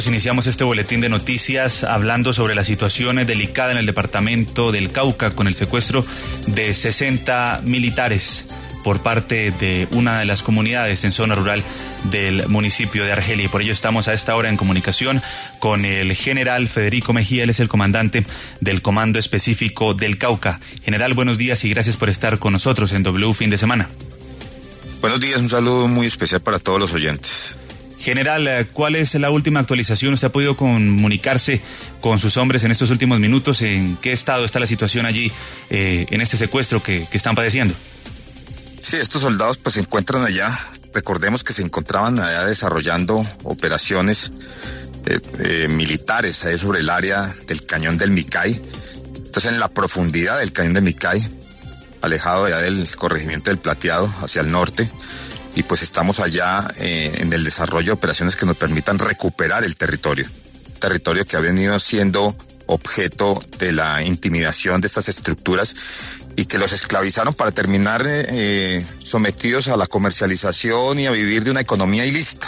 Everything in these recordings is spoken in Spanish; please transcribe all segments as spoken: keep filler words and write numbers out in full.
Iniciamos este boletín de noticias hablando sobre la situación delicada en el departamento del Cauca con el secuestro de sesenta militares por parte de una de las comunidades en zona rural del municipio de Argelia. Y por ello estamos a esta hora en comunicación con el general Federico Mejía, él es el comandante del Comando Específico del Cauca. General, buenos días y gracias por estar con nosotros en W Fin de Semana. Buenos días, un saludo muy especial para todos los oyentes. General, ¿cuál es la última actualización? ¿Usted ha podido comunicarse con sus hombres en estos últimos minutos? ¿En qué estado está la situación allí eh, en este secuestro que, que están padeciendo? Sí, estos soldados pues se encuentran allá. Recordemos que se encontraban allá desarrollando operaciones eh, eh, militares ahí sobre el área del Cañón del Micay. Entonces en la profundidad del Cañón del Micay, alejado allá del corregimiento del Plateado hacia el norte. Y pues estamos allá eh, en el desarrollo de operaciones que nos permitan recuperar el territorio. Territorio que ha venido siendo objeto de la intimidación de estas estructuras y que los esclavizaron para terminar eh, sometidos a la comercialización y a vivir de una economía ilícita.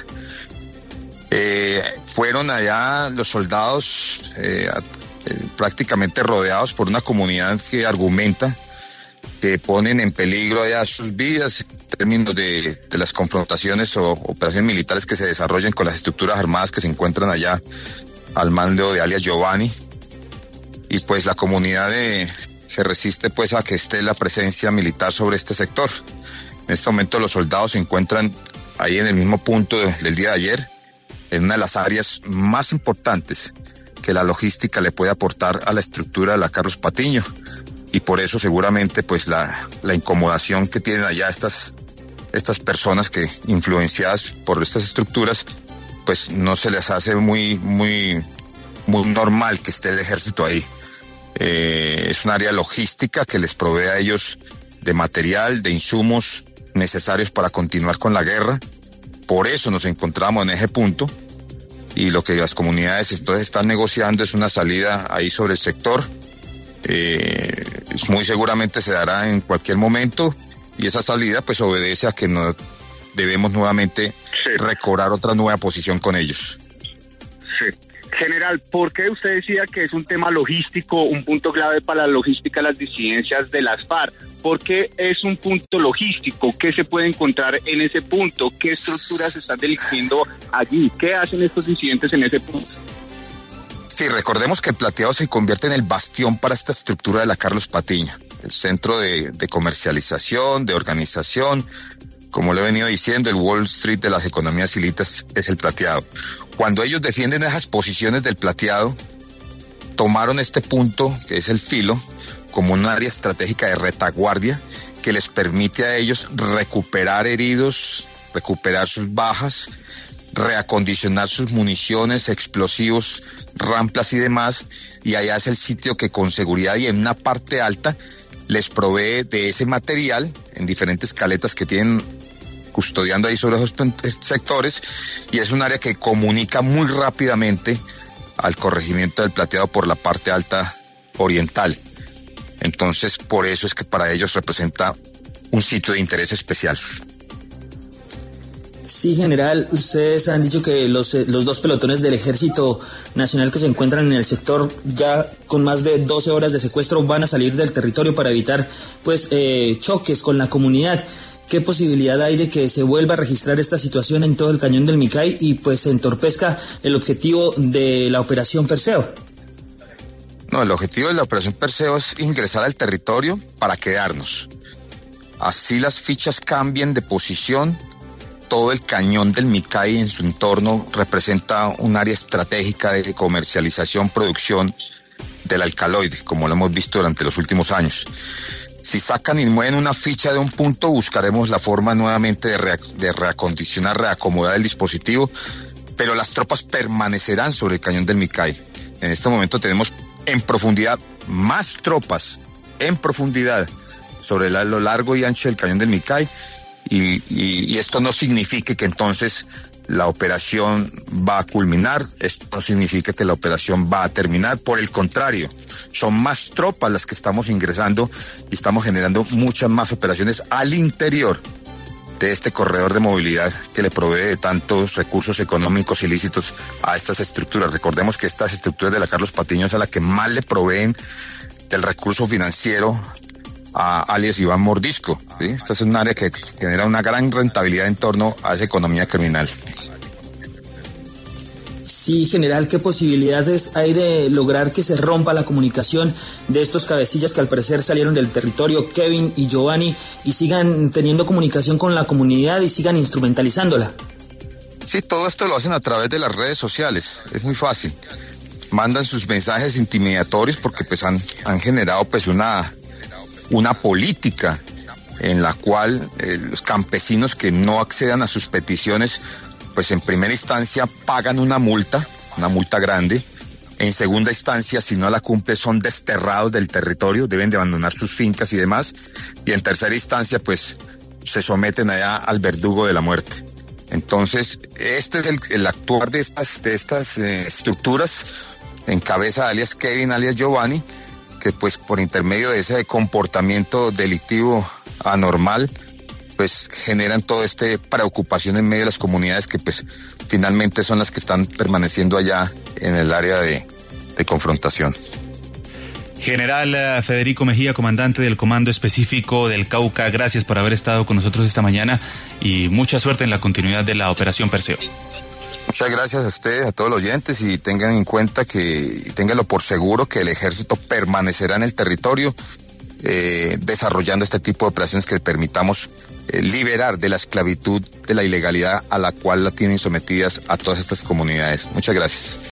Eh, fueron allá los soldados eh, eh, prácticamente rodeados por una comunidad que argumenta que ponen en peligro ya sus vidas en términos de, de las confrontaciones o operaciones militares que se desarrollen con las estructuras armadas que se encuentran allá al mando de alias Giovanni. Y pues la comunidad de, se resiste pues a que esté la presencia militar sobre este sector. En este momento los soldados se encuentran ahí en el mismo punto de, del día de ayer, en una de las áreas más importantes que la logística le puede aportar a la estructura de la Carlos Patiño. Y por eso seguramente pues la, la incomodación que tienen allá estas, estas personas que influenciadas por estas estructuras, pues no se les hace muy, muy, muy normal que esté el ejército ahí. Eh, es un área logística que les provee a ellos de material, de insumos necesarios para continuar con la guerra. Por eso nos encontramos en ese punto y lo que las comunidades entonces están negociando es una salida ahí sobre el sector. Eh, muy seguramente se dará en cualquier momento y esa salida pues obedece a que no debemos nuevamente sí. recobrar otra nueva posición con ellos. Sí. General, ¿por qué usted decía que es un tema logístico, un punto clave para la logística de las disidencias de las FARC? ¿Por qué es un punto logístico? ¿Qué se puede encontrar en ese punto? ¿Qué estructuras se están delinquiendo allí? ¿Qué hacen estos disidentes en ese punto? Sí, recordemos que el Plateado se convierte en el bastión para esta estructura de la Carlos Patiño, el centro de, de comercialización, de organización. Como le he venido diciendo, el Wall Street de las economías ilícitas es el Plateado. Cuando ellos defienden esas posiciones del Plateado, tomaron este punto, que es el filo, como un área estratégica de retaguardia que les permite a ellos recuperar heridos, recuperar sus bajas, reacondicionar sus municiones, explosivos, ramplas y demás, y allá es el sitio que con seguridad y en una parte alta les provee de ese material en diferentes caletas que tienen custodiando ahí sobre esos sectores, y es un área que comunica muy rápidamente al corregimiento del Plateado por la parte alta oriental. Entonces, por eso es que para ellos representa un sitio de interés especial. Sí, general, ustedes han dicho que los, los dos pelotones del Ejército Nacional que se encuentran en el sector ya con más de doce horas de secuestro van a salir del territorio para evitar pues eh, choques con la comunidad. ¿Qué posibilidad hay de que se vuelva a registrar esta situación en todo el Cañón del Micay y pues se entorpezca el objetivo de la operación Perseo? No, el objetivo de la operación Perseo es ingresar al territorio para quedarnos. Así las fichas cambien de posición. Todo el Cañón del Micay en su entorno representa un área estratégica de comercialización, producción del alcaloide, como lo hemos visto durante los últimos años. Si sacan y mueven una ficha de un punto, buscaremos la forma nuevamente de, rea- de reacondicionar, reacomodar el dispositivo, pero las tropas permanecerán sobre el Cañón del Micay. En este momento tenemos en profundidad más tropas, en profundidad, sobre la, lo largo y ancho del Cañón del Micay. Y, y, y esto no significa que entonces la operación va a culminar, esto no significa que la operación va a terminar, por el contrario, son más tropas las que estamos ingresando y estamos generando muchas más operaciones al interior de este corredor de movilidad que le provee de tantos recursos económicos ilícitos a estas estructuras. Recordemos que estas estructuras de la Carlos Patiño es a la que más le proveen del recurso financiero a alias Iván Mordisco, ¿sí? Esta es un área que genera una gran rentabilidad en torno a esa economía criminal. Sí, general, ¿qué posibilidades hay de lograr que se rompa la comunicación de estos cabecillas que al parecer salieron del territorio, Kevin y Giovanni, y sigan teniendo comunicación con la comunidad y sigan instrumentalizándola? Sí, todo esto lo hacen a través de las redes sociales, es muy fácil. Mandan sus mensajes intimidatorios porque pues han, han generado pues una... una política en la cual eh, los campesinos que no accedan a sus peticiones, pues en primera instancia pagan una multa, una multa grande. En segunda instancia, si no la cumple, son desterrados del territorio, deben de abandonar sus fincas y demás. Y en tercera instancia, pues se someten allá al verdugo de la muerte. Entonces, este es el, el actuar de estas, de estas eh, estructuras en cabeza de alias Kevin, alias Giovanni, que pues por intermedio de ese comportamiento delictivo anormal, pues generan toda esta preocupación en medio de las comunidades que pues finalmente son las que están permaneciendo allá en el área de, de confrontación. General Federico Mejía, comandante del Comando Específico del Cauca, gracias por haber estado con nosotros esta mañana y mucha suerte en la continuidad de la Operación Perseo. Muchas gracias a ustedes, a todos los oyentes, y tengan en cuenta que, ténganlo por seguro que el ejército permanecerá en el territorio eh, desarrollando este tipo de operaciones que permitamos eh, liberar de la esclavitud, de la ilegalidad a la cual la tienen sometidas a todas estas comunidades. Muchas gracias.